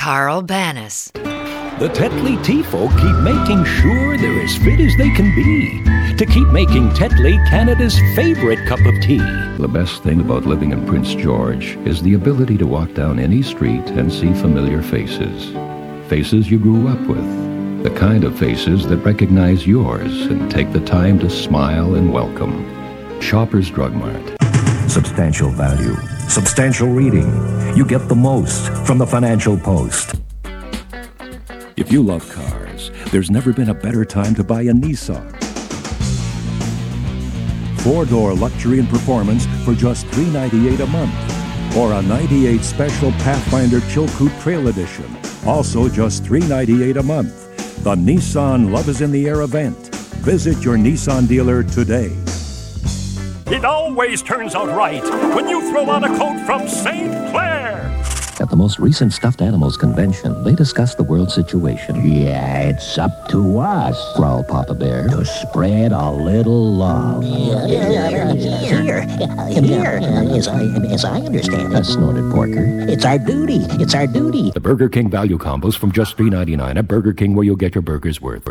Carl Banas. The Tetley tea folk keep making sure they're as fit as they can be to keep making Tetley Canada's favorite cup of tea. The best thing about living in Prince George is the ability to walk down any street and see familiar faces. Faces you grew up with. The kind of faces that recognize yours and take the time to smile and welcome. Shoppers Drug Mart. Substantial value. Substantial reading. You get the most from the Financial Post. If you love cars, there's never been a better time to buy a Nissan. Four-door luxury and performance for just $398 a month. Or a 98 Special Pathfinder Chilkoot Trail Edition, also just $398 a month. The Nissan Love is in the Air event. Visit your Nissan dealer today. It always turns out right when you throw on a coat from St. Clair. At the most recent Stuffed Animals convention, they discussed the world situation. Yeah, it's up to us, growled Papa Bear, to spread a little love. Here, as I understand it, snorted Porker. It's our duty. The Burger King value combos from just $3.99 at Burger King, where you'll get your burger's worth.